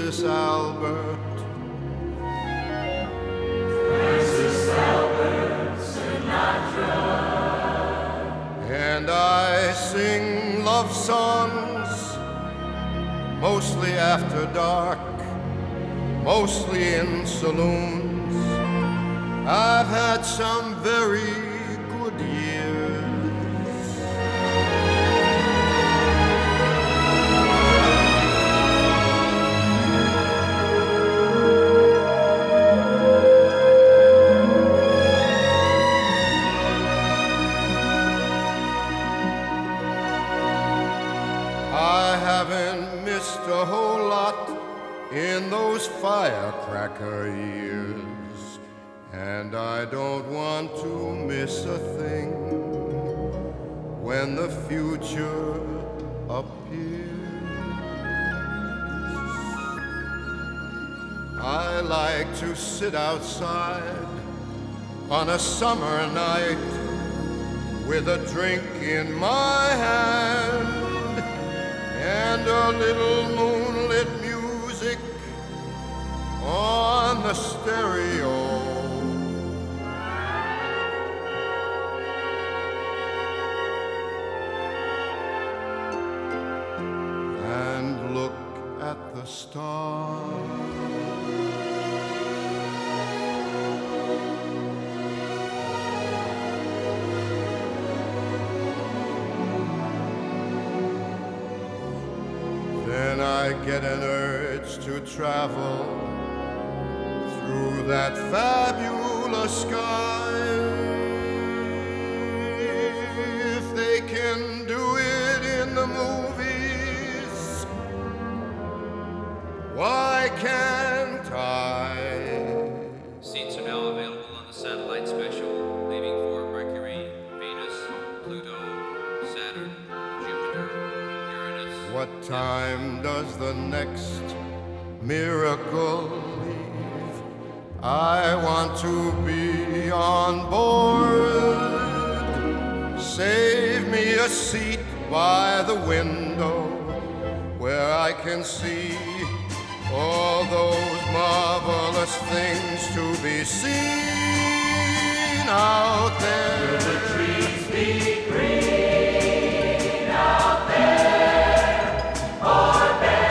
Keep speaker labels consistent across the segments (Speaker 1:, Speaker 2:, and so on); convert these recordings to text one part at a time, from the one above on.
Speaker 1: Francis Albert.
Speaker 2: Francis Albert Sinatra.
Speaker 1: And I sing love songs, mostly after dark, mostly in saloons. I've had some very good years. I haven't missed a whole lot in those firecracker years, and I don't want to miss a thing when the future appears. I like to sit outside on a summer night with a drink in my hand and a little moonlit music on the stereo. And look at the stars. Then I get an urge to travel through that fabulous sky. If they can do it in the movies, why can't I?
Speaker 3: Seats are now available on the satellite special, leaving for Mercury, Venus, Pluto, Saturn, Jupiter, Uranus.
Speaker 1: What time does the next miracle leave? I want to be on board. Save me a seat by the window where I can see all those marvelous things to be seen out there.
Speaker 2: Will the trees be green out there or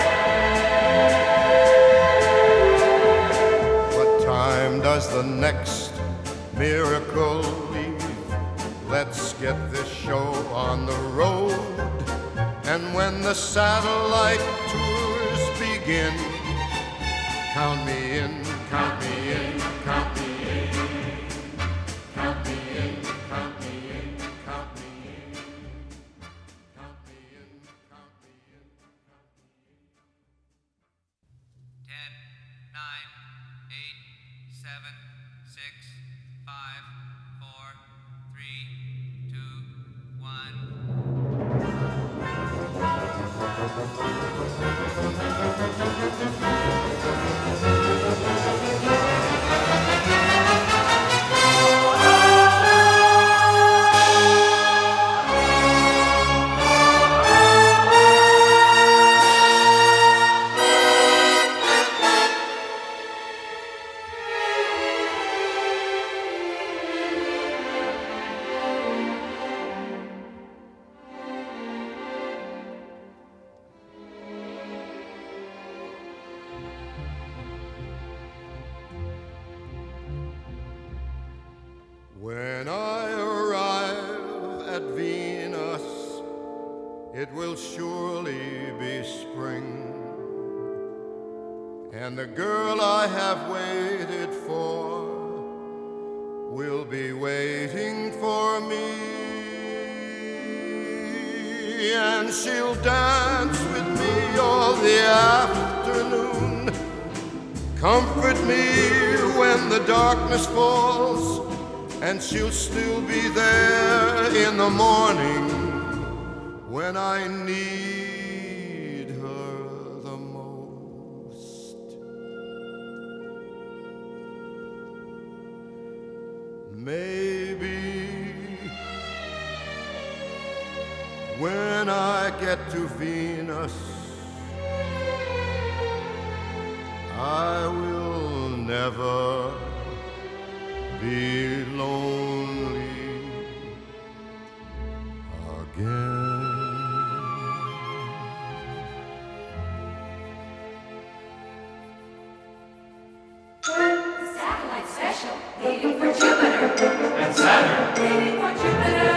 Speaker 2: bare?
Speaker 1: What time does the next miracle leave? Let's get this show on the road. And when the satellite tours begin, count me in, count me in, count me in. Count me in, count me in, count me in. Count me in, count me in, count me in.
Speaker 3: 10, 9, 8, 7, 6, 5, 4, 3, 2, 1.
Speaker 1: When I arrive at Venus, it will surely be spring, and the girl I have waited for will be waiting for me, and she'll dance with me all the afternoon, comfort me when the darkness falls, and she'll still be there in the morning when I need her the most. Maybe when I get to Venus, I will never be lonely again.
Speaker 2: Satellite special, leaving for Jupiter and Saturn. Leaving for Jupiter,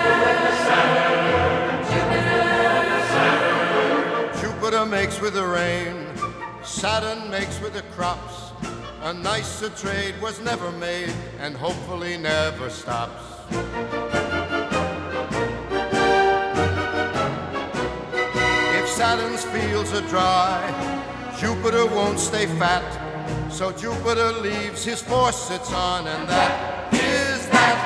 Speaker 2: Saturn, Jupiter.
Speaker 1: Jupiter makes with the rain, Saturn makes with the crops. A nicer trade was never made and hopefully never stops. If Saturn's fields are dry, Jupiter won't stay fat. So Jupiter leaves his faucets on, and that is that.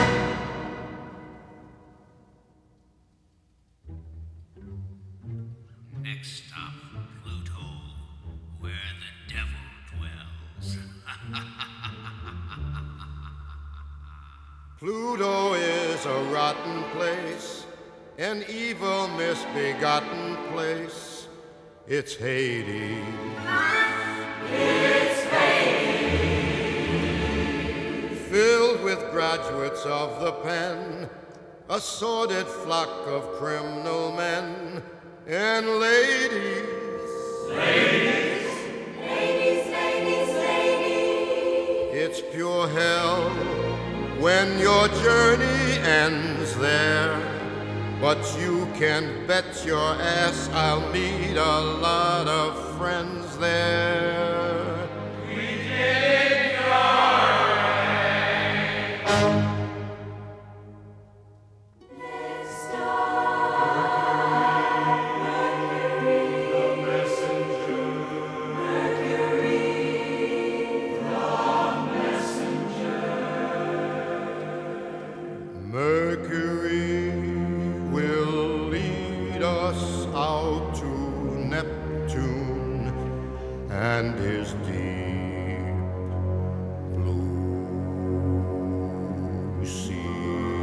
Speaker 4: Next stop, Pluto, where the devil dwells.
Speaker 1: Pluto is a rotten place, an evil misbegotten place. It's Hades.
Speaker 2: It's
Speaker 1: Filled with graduates of the pen, a sordid flock of criminal men and ladies.
Speaker 2: ladies, ladies, ladies.
Speaker 1: It's pure hell when your journey ends there. But you can bet your ass I'll meet a lot of friends there.
Speaker 2: We dig your Let's start. Mercury, the messenger. Mercury, the messenger.
Speaker 1: Mercury will lead us out to Neptune and his deep blue sea.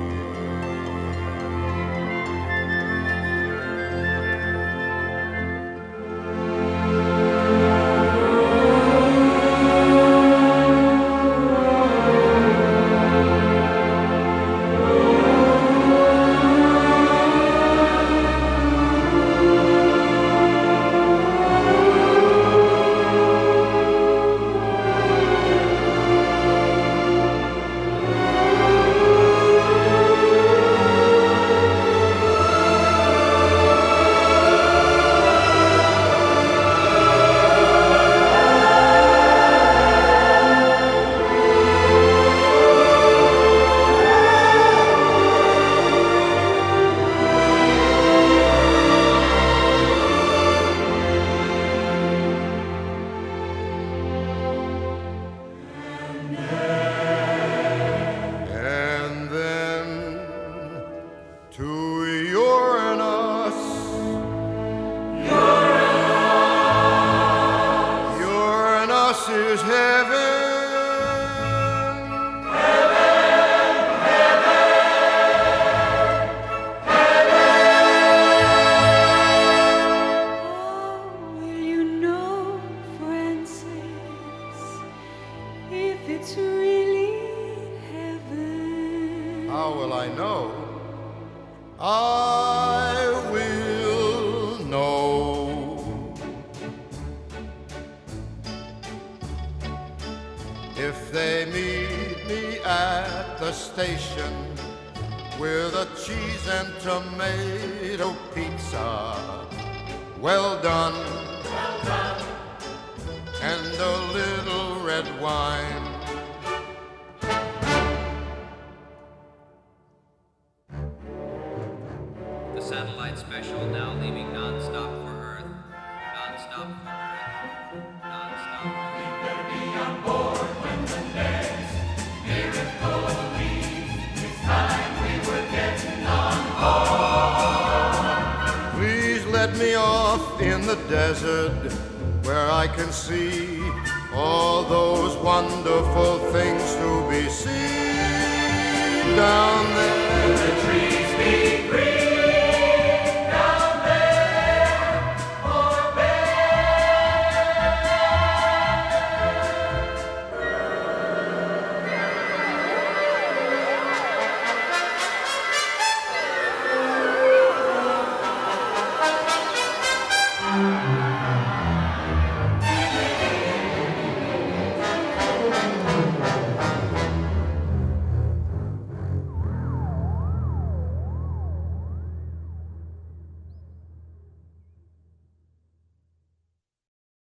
Speaker 1: And then to Uranus. Uranus is heaven.
Speaker 5: How will you know, Francis, if it's really heaven?
Speaker 1: How will I know? I will know if they meet me at the station with a cheese and tomato pizza, well done, and a little red wine.
Speaker 3: The satellite special now leaving non-stop for Earth. Non-stop for Earth. Non-stop for Earth.
Speaker 1: Please let me off in the desert where I can see all those wonderful things to be seen down there.
Speaker 2: The trees be